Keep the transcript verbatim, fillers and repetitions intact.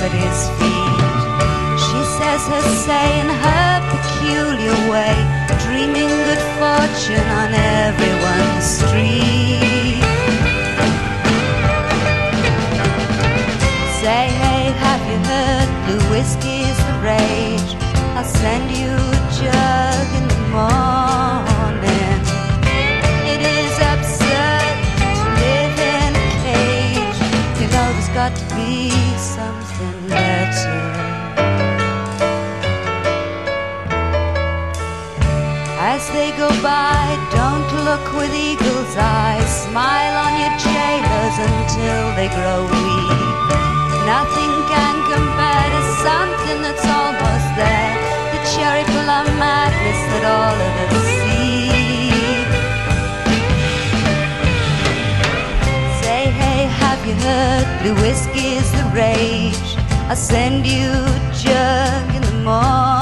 at his feet. She says her say in her peculiar way, dreaming good fortune on everyone's street. Say, hey, have you heard blue whiskey's the rage? I'll send you a jug in the morning. It is absurd to live in a cage. You know there's got to be something better. As they go by, don't look with eagle's eyes. Smile on your jailers until they grow weak. Nothing can compare to something that's almost there, the cherry plum madness that all of us seek. Say, hey, have you heard blue whiskey's the rage? I'll send you a jug in the morning.